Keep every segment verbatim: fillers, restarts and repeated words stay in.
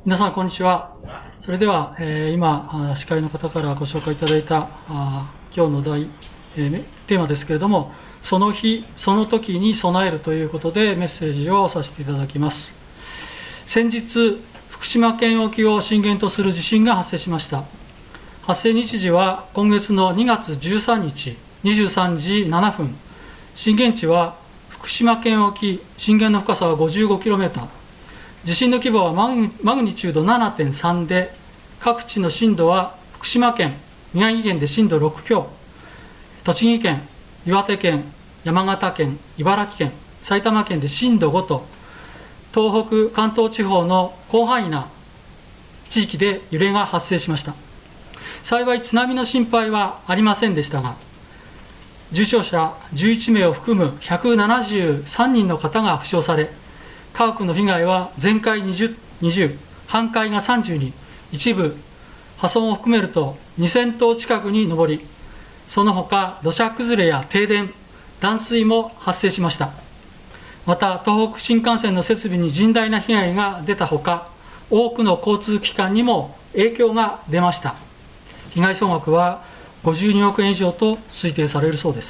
皆さんこんにちは。それでは、えー、今司会の方からご紹介いただいたあ今日の題、えー、テーマですけれども、その日その時に備えるということでメッセージをさせていただきます。先日福島県沖を震源とする地震が発生しました。発生日時は今月のにがつじゅうさんにちにじゅうさんじななふん、震源地は福島県沖、震源の深さは ごじゅうごキロメートル、地震の規模はマグニチュード ななてんさん で、各地の震度は福島県、宮城県で震度ろく強、栃木県、岩手県、山形県、茨城県、埼玉県で震度ごと、東北、関東地方の広範囲な地域で揺れが発生しました。幸い津波の心配はありませんでしたが、重傷者じゅういちめいを含むひゃくななじゅうさんにんの方が負傷され、家屋の被害は全壊にじゅう、半壊がさんじゅうに、一部破損を含めるとにせんとう近くに上り、その他土砂崩れや停電、断水も発生しました。また東北新幹線の設備に甚大な被害が出たほか、多くの交通機関にも影響が出ました。被害総額はごじゅうにおくえん以上と推定されるそうです。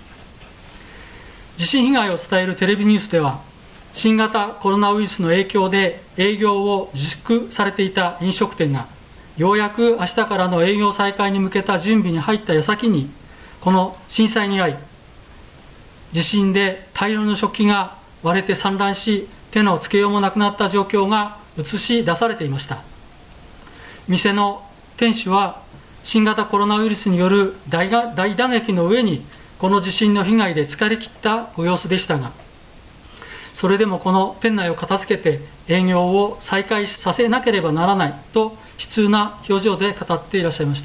地震被害を伝えるテレビニュースでは、新型コロナウイルスの影響で営業を自粛されていた飲食店が、ようやく明日からの営業再開に向けた準備に入った矢先に、この震災に遭い、地震で大量の食器が割れて散乱し、手のつけようもなくなった状況が映し出されていました。店の店主は、新型コロナウイルスによる 大, 大打撃の上に、この地震の被害で疲れ切ったご様子でしたが、それでもこの店内を片付けて営業を再開させなければならないと悲痛な表情で語っていらっしゃいました。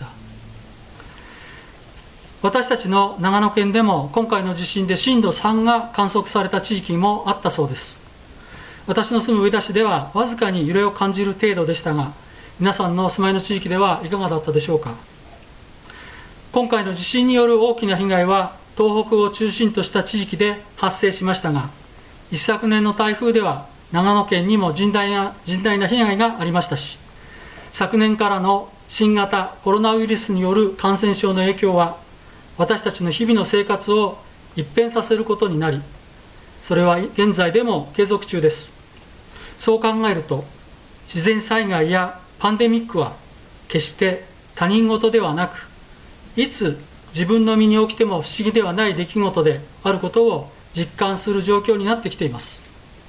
私たちの長野県でも今回の地震で震度さんが観測された地域もあったそうです。私の住む上田市ではわずかに揺れを感じる程度でしたが、皆さんのお住まいの地域ではいかがだったでしょうか。今回の地震による大きな被害は東北を中心とした地域で発生しましたが、一昨年の台風では長野県にも甚大な甚大な被害がありましたし、昨年からの新型コロナウイルスによる感染症の影響は私たちの日々の生活を一変させることになり、それは現在でも継続中です。そう考えると、自然災害やパンデミックは決して他人事ではなく、いつ自分の身に起きても不思議ではない出来事であることを実感する状況になってきています。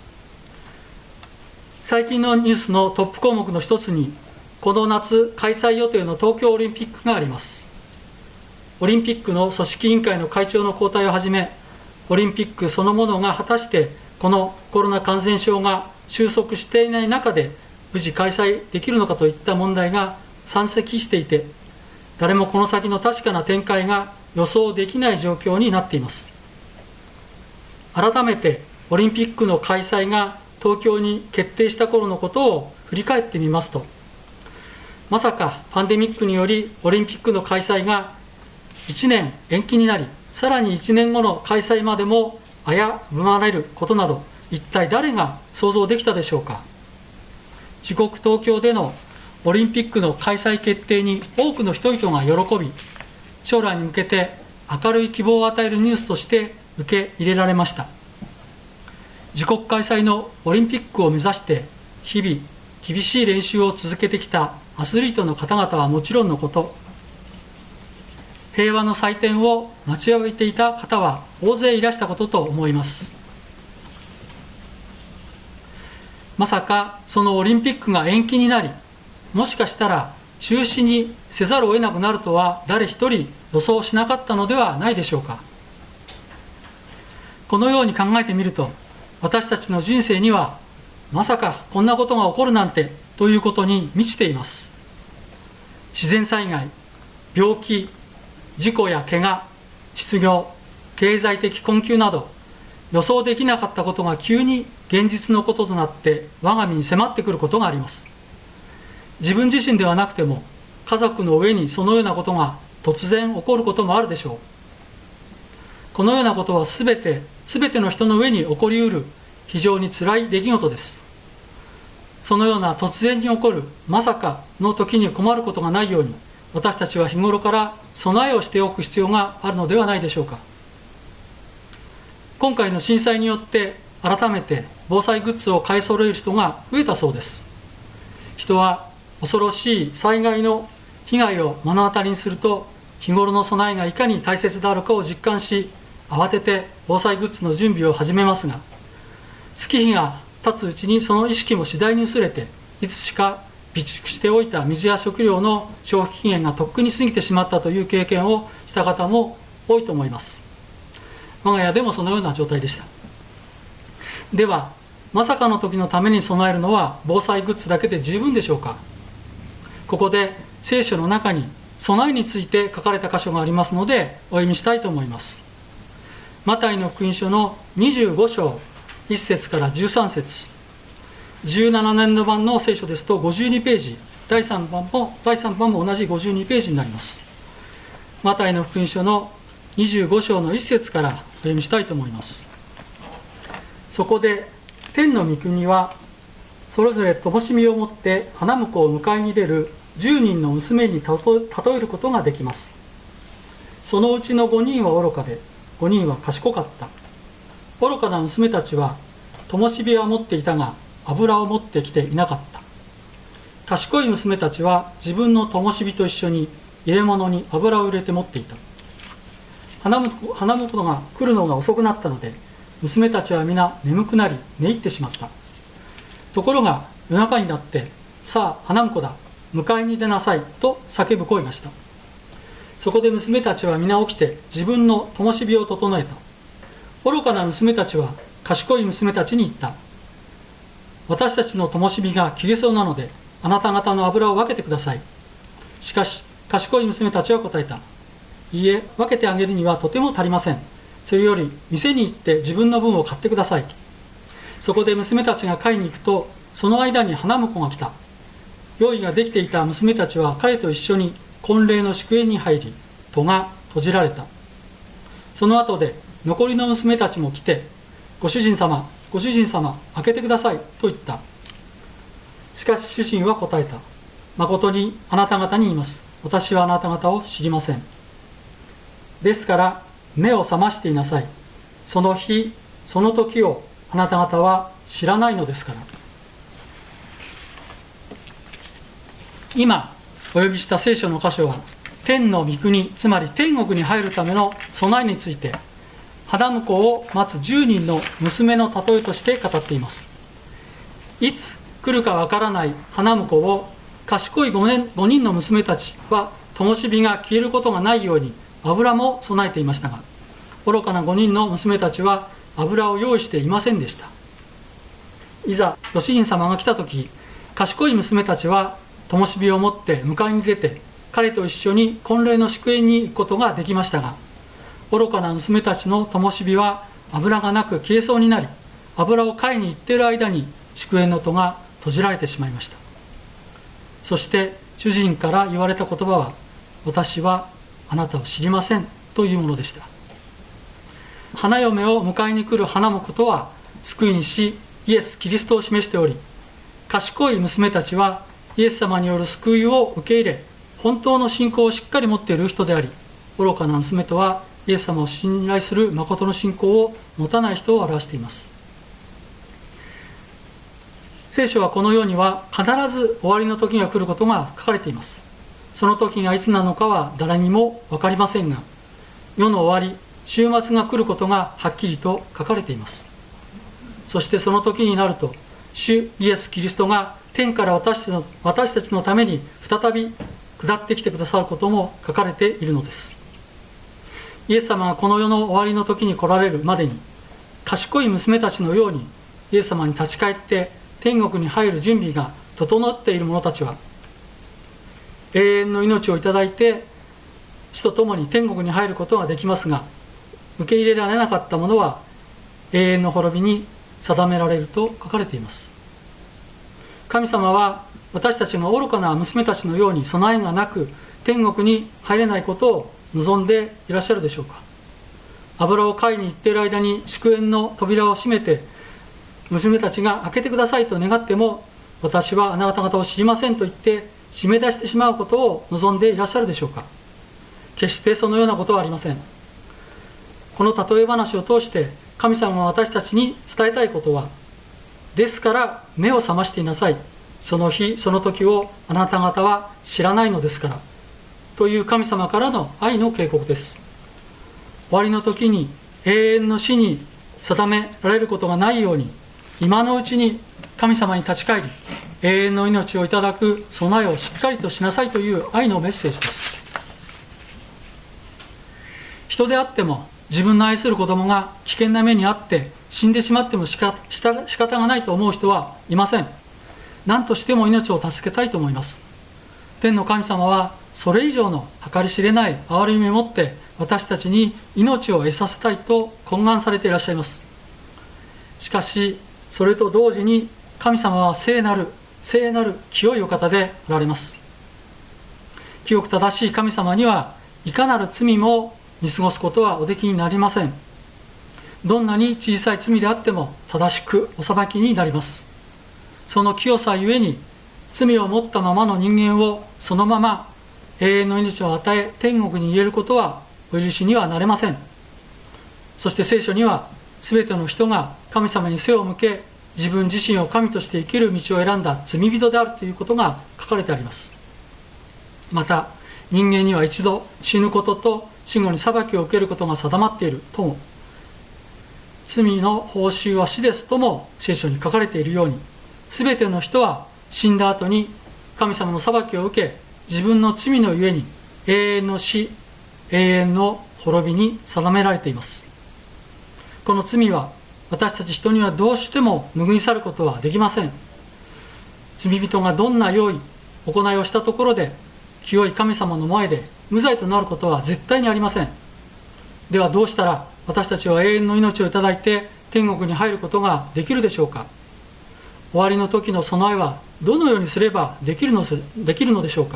最近のニュースのトップ項目の一つに、この夏開催予定の東京オリンピックがあります。オリンピックの組織委員会の会長の交代をはじめ、オリンピックそのものが果たしてこのコロナ感染症が収束していない中で無事開催できるのかといった問題が山積していて、誰もこの先の確かな展開が予想できない状況になっています。改めてオリンピックの開催が東京に決定した頃のことを振り返ってみますと、まさかパンデミックによりオリンピックの開催がいちねん延期になり、さらにいちねんごの開催までも危ぶまれることなど、一体誰が想像できたでしょうか。自国東京でのオリンピックの開催決定に多くの人々が喜び、将来に向けて明るい希望を与えるニュースとして受け入れられました。自国開催のオリンピックを目指して日々厳しい練習を続けてきたアスリートの方々はもちろんのこと、平和の祭典を待ちわびていた方は大勢いらしたことと思います。まさかそのオリンピックが延期になり、もしかしたら中止にせざるを得なくなるとは誰一人予想しなかったのではないでしょうか。このように考えてみると、私たちの人生にはまさかこんなことが起こるなんてということに満ちています。自然災害、病気、事故や怪我、失業、経済的困窮など、予想できなかったことが急に現実のこととなって我が身に迫ってくることがあります。自分自身ではなくても家族の上にそのようなことが突然起こることもあるでしょう。このようなことはすべて、すべての人の上に起こりうる非常につらい出来事です。 そのような突然に起こるまさかの時に困ることがないように、私たちは日頃から備えをしておく必要があるのではないでしょうか。今回の震災によって改めて防災グッズを買い揃える人が増えたそうです。人は恐ろしい災害の被害を目の当たりにすると、日頃の備えがいかに大切であるかを実感し、慌てて防災グッズの準備を始めますが、月日が経つうちにその意識も次第に薄れて、いつしか備蓄しておいた水や食料の消費期限がとっくに過ぎてしまったという経験をした方も多いと思います。我が家でもそのような状態でした。では、まさかの時のために備えるのは防災グッズだけで十分でしょうか。ここで聖書の中に備えについて書かれた箇所がありますのでお読みしたいと思います。マタイの福音書のにじゅうご章いっ節からじゅうさん節、じゅうななねんど版の聖書ですとごじゅうにページ、だいさんばんもだいさんばんも同じごじゅうにページになります。マタイの福音書のにじゅうご章のいっ節からお読みしたいと思います。そこで天の御国はそれぞれ灯火を持って花婿を迎えに出るじゅうにんの娘に例えることができます。そのうちのごにんは愚かで、ごにんは賢かった。愚かな娘たちは灯火は持っていたが油を持ってきていなかった。賢い娘たちは自分の灯火と一緒に入れ物に油を入れて持っていた。花婿、花婿が来るのが遅くなったので、娘たちは皆眠くなり寝入ってしまった。ところが夜中になって、さあ花婿だ、迎えに出なさいと叫ぶ声がした。そこで娘たちは皆起きて自分の灯火を整えた。愚かな娘たちは賢い娘たちに言った。私たちの灯火が消えそうなので、あなた方の油を分けてください。しかし賢い娘たちは答えた。いいえ、分けてあげるにはとても足りません。それより店に行って自分の分を買ってください。そこで娘たちが買いに行くと、その間に花婿が来た。用意ができていた娘たちは彼と一緒に婚礼の祝宴に入り、戸が閉じられた。その後で残りの娘たちも来て、ご主人様、ご主人様、開けてくださいと言った。しかし主人は答えた。誠にあなた方に言います。私はあなた方を知りません。ですから目を覚ましていなさい。その日、その時をあなた方は知らないのですから。今お呼びした聖書の箇所は、天の御国、つまり天国に入るための備えについて、花婿を待つじゅうにんの娘の例えとして語っています。いつ来るかわからない花婿を賢いごにんの娘たちは灯火が消えることがないように油も備えていましたが、愚かなごにんの娘たちは油を用意していませんでした。いざご主人様が来た時、賢い娘たちは灯火を持って迎えに出て、彼と一緒に婚礼の祝宴に行くことができましたが、愚かな娘たちの灯火は油がなく消えそうになり、油を買いに行っている間に祝宴の戸が閉じられてしまいました。そして主人から言われた言葉は、私はあなたを知りませんというものでした。花嫁を迎えに来る花婿とは救い主イエス・キリストを示しており、賢い娘たちはイエス様による救いを受け入れ、本当の信仰をしっかり持っている人であり、愚かな娘とはイエス様を信頼する誠の信仰を持たない人を表しています。聖書はこのようには必ず終わりの時が来ることが書かれています。その時がいつなのかは誰にも分かりませんが、世の終わり、終末が来ることがはっきりと書かれています。そしてその時になると、主イエス・キリストが天から私たちの、私たちのために再び下ってきてくださることも書かれているのです。イエス様がこの世の終わりの時に来られるまでに、賢い娘たちのようにイエス様に立ち返って天国に入る準備が整っている者たちは、永遠の命をいただいて死とともに天国に入ることができますが、受け入れられなかった者は永遠の滅びに定められると書かれています。神様は私たちが愚かな娘たちのように備えがなく天国に入れないことを望んでいらっしゃるでしょうか。油を買いに行っている間に祝宴の扉を閉めて、娘たちが開けてくださいと願っても私はあなた方を知りませんと言って締め出してしまうことを望んでいらっしゃるでしょうか。決してそのようなことはありません。この例え話を通して神様が私たちに伝えたいことは、ですから目を覚ましていなさい、その日その時をあなた方は知らないのですからという神様からの愛の警告です。終わりの時に永遠の死に定められることがないように、今のうちに神様に立ち返り永遠の命をいただく備えをしっかりとしなさいという愛のメッセージです。人であっても自分の愛する子供が危険な目にあって死んでしまってもしか仕方がないと思う人はいません。何としても命を助けたいと思います。天の神様はそれ以上の計り知れない憐れみをもって私たちに命を得させたいと懇願されていらっしゃいます。しかしそれと同時に神様は聖なる聖なる清いお方でおられます。清く正しい神様にはいかなる罪も見過ごすことはおできになりません。どんなに小さい罪であっても正しくお裁きになります。その清さゆえに罪を持ったままの人間をそのまま永遠の命を与え天国に入れることはお許しにはなれません。そして聖書には全ての人が神様に背を向け自分自身を神として生きる道を選んだ罪人であるということが書かれてあります。また人間には一度死ぬことと死後に裁きを受けることが定まっているとも、罪の報酬は死ですとも聖書に書かれているように、全ての人は死んだ後に神様の裁きを受け自分の罪のゆえに永遠の死、永遠の滅びに定められています。この罪は私たち人にはどうしても拭い去ることはできません。罪人がどんな良い行いをしたところで清い神様の前で無罪となることは絶対にありません。ではどうしたら私たちは永遠の命をいただいて天国に入ることができるでしょうか。終わりの時の備えはどのようにすればできるのできるのでしょうか。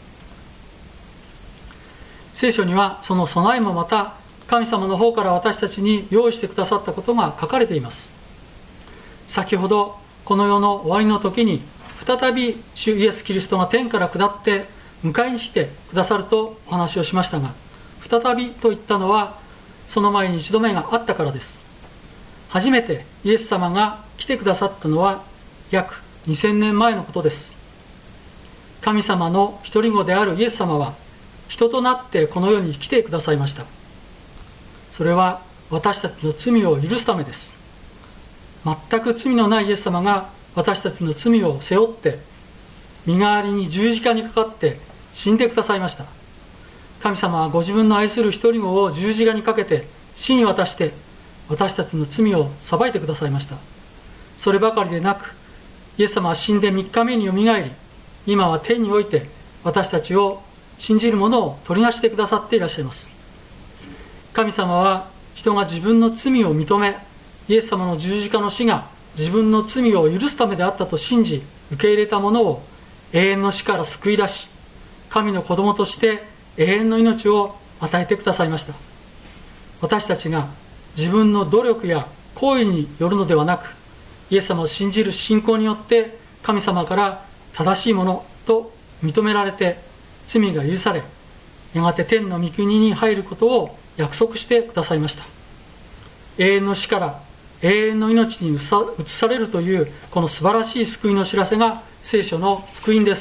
聖書にはその備えもまた神様の方から私たちに用意してくださったことが書かれています。先ほどこの世の終わりの時に再び主イエス・キリストが天から下って迎えに来てくださるとお話をしましたが、再びと言ったのはその前に一度目があったからです。初めてイエス様が来てくださったのは約にせんねんまえのことです。神様の一人子であるイエス様は人となってこの世に来てくださいました。それは私たちの罪を許すためです。全く罪のないイエス様が私たちの罪を背負って身代わりに十字架にかかって死んでくださいました。神様はご自分の愛する一人子を十字架にかけて死に渡して私たちの罪を裁いてくださいました。そればかりでなく、イエス様は死んでみっかめによみがえり、今は天において私たちを信じる者を取りなしてくださっていらっしゃいます。神様は人が自分の罪を認め、イエス様の十字架の死が自分の罪を許すためであったと信じ受け入れた者を永遠の死から救い出し、神の子供として永遠の命を与えてくださいました。私たちが自分の努力や行為によるのではなく、イエス様を信じる信仰によって神様から正しいものと認められて罪が許され、やがて天の御国に入ることを約束してくださいました。永遠の死から永遠の命に移されるというこの素晴らしい救いの知らせが聖書の福音です。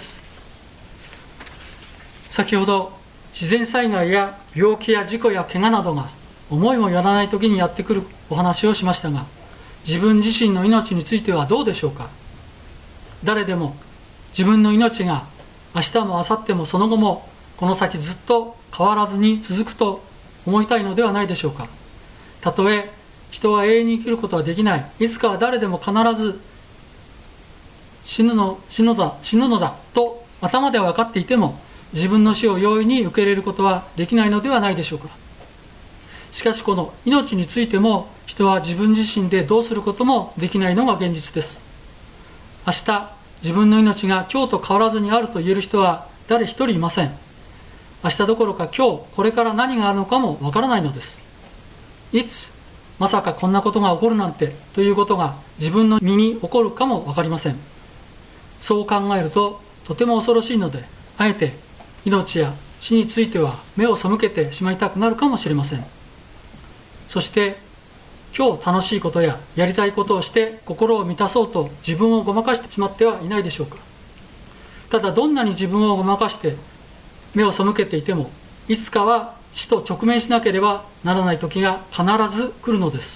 先ほど自然災害や病気や事故や怪我などが思いもよらない時にやってくるお話をしましたが、自分自身の命についてはどうでしょうか。誰でも自分の命が明日も明後日もその後もこの先ずっと変わらずに続くと思いたいのではないでしょうか。たとえ人は永遠に生きることはできない、いつかは誰でも必ず死ぬの死ぬのだ死ぬのだと頭では分かっていても、自分の死を容易に受け入れることはできないのではないでしょうか。しかしこの命についても人は自分自身でどうすることもできないのが現実です。明日自分の命が今日と変わらずにあると言える人は誰一人いません。明日どころか今日これから何があるのかもわからないのです。いつまさかこんなことが起こるなんてということが自分の身に起こるかもわかりません。 そう考えるととても恐ろしいので、あえて命や死については目を背けてしまいたくなるかもしれません。そして今日楽しいことややりたいことをして心を満たそうと自分をごまかしてしまってはいないでしょうか。ただどんなに自分をごまかして目を背けていても、いつかは死と直面しなければならない時が必ず来るのです。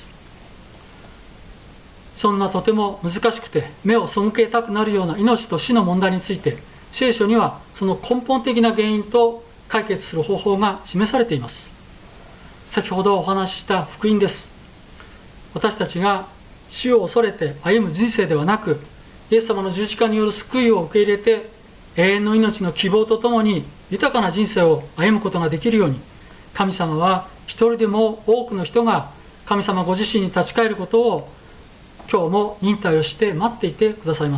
そんなとても難しくて目を背けたくなるような命と死の問題について、聖書にはその根本的な原因と解決する方法が示されています。先ほどお話しした福音です。私たちが死を恐れて歩む人生ではなく、イエス様の十字架による救いを受け入れて永遠の命の希望とともに豊かな人生を歩むことができるように、神様は一人でも多くの人が神様ご自身に立ち返ることを今日も忍耐をして待っていてくださいます。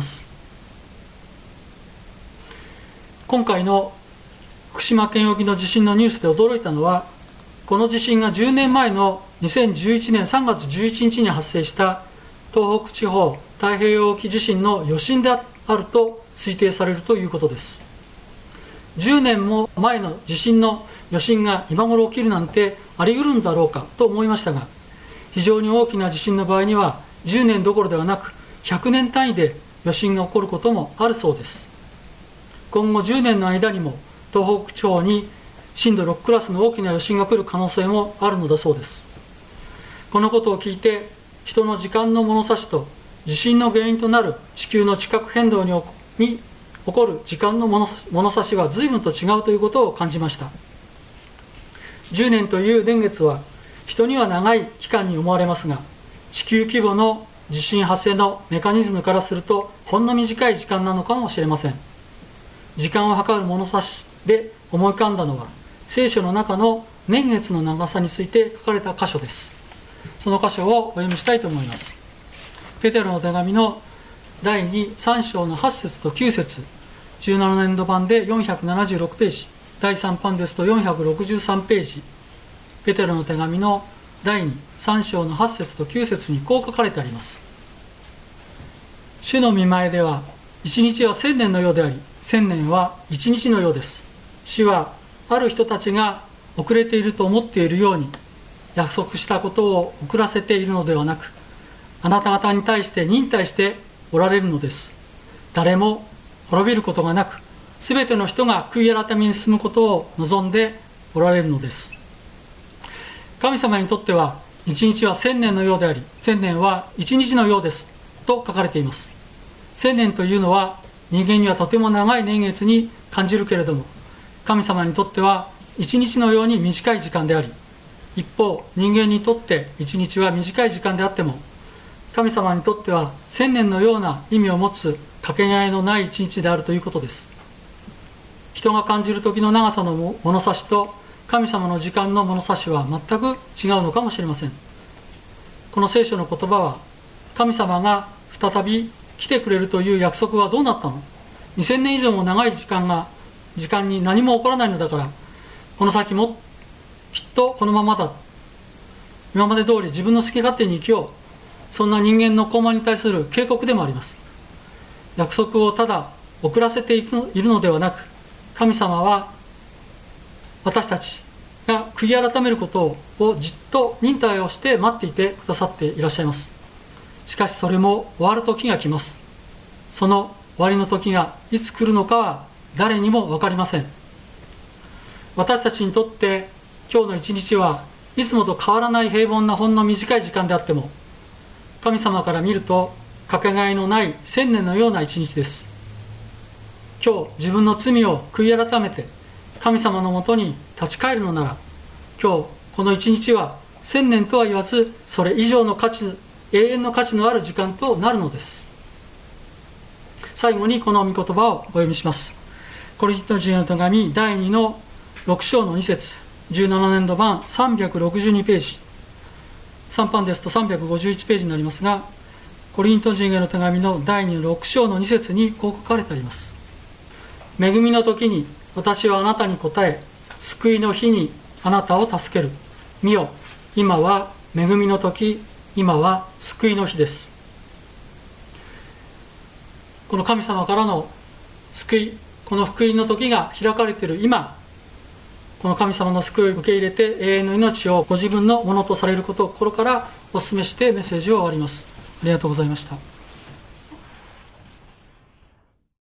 今回の福島県沖の地震のニュースで驚いたのは、この地震がじゅうねんまえのにせんじゅういちねんさんがつじゅういちにちに発生した東北地方太平洋沖地震の余震であると推定されるということです。じゅうねんも前の地震の余震が今頃起きるなんてあり得るんだろうかと思いましたが、非常に大きな地震の場合にはじゅうねんどころではなくひゃくねん単位で余震が起こることもあるそうです。今後じゅうねんの間にも東北地方に震度ろくクラスの大きな余震が来る可能性もあるのだそうです。このことを聞いて、人の時間の物差しと地震の原因となる地球の地殻変動に起こる時間の物差しは随分と違うということを感じました。じゅうねんという年月は人には長い期間に思われますが、地球規模の地震発生のメカニズムからするとほんの短い時間なのかもしれません。時間を測る物差しで思い浮かんだのは、聖書の中の年月の長さについて書かれた箇所です。その箇所をお読みしたいと思います。ペテロの手紙のだいにさん章のはち節ときゅう節、じゅうななねんど版でよんひゃくななじゅうろくページ、だいさん版ですとよんひゃくろくじゅうさんページ、ペテロの手紙のだいにさん章のはち節ときゅう節にこう書かれてあります。主の御前では一日は千年のようであり、千年は一日のようです。主はある人たちが遅れていると思っているように、約束したことを遅らせているのではなく、あなた方に対して忍耐しておられるのです。誰も滅びることがなく、すべての人が悔い改めに進むことを望んでおられるのです。神様にとっては一日は千年のようであり、千年は一日のようですと書かれています。千年というのは人間にはとても長い年月に感じるけれども、神様にとっては一日のように短い時間であり、一方人間にとって一日は短い時間であっても、神様にとっては千年のような意味を持つかけがえのない一日であるということです。人が感じる時の長さの物差しと神様の時間の物差しは全く違うのかもしれません。この聖書の言葉は、神様が再び来てくれるという約束はどうなったの？にせんねん以上も長い時間が時間に何も起こらないのだから、この先もきっとこのままだ、今まで通り自分の好き勝手に生きよう、そんな人間の傲慢に対する警告でもあります。約束をただ遅らせているのではなく、神様は私たちが悔い改めることをじっと忍耐をして待っていてくださっていらっしゃいます。しかしそれも終わる時が来ます。その終わりの時がいつ来るのかは誰にも分かりません。私たちにとって今日の一日はいつもと変わらない平凡なほんの短い時間であっても、神様から見るとかけがえのない千年のような一日です。今日自分の罪を悔い改めて神様のもとに立ち返るのなら、今日この一日は千年とは言わず、それ以上の価値、永遠の価値のある時間となるのです。最後にこの御言葉をお読みします。コリント人への手紙だいにのろく章のに節、じゅうななねんど版さんびゃくろくじゅうにページ、さん版ですとさんびゃくごじゅういちページになりますが、コリント人への手紙のだいにのろく章のに節にこう書かれてあります。恵みの時に私はあなたに答え、救いの日にあなたを助ける。見よ、今は恵みの時、今は救いの日です。 この神様からの救い、この福音の時が開かれている今、この神様の救いを受け入れて永遠の命をご自分のものとされることを心からお勧めしてメッセージを終わります。ありがとうございました。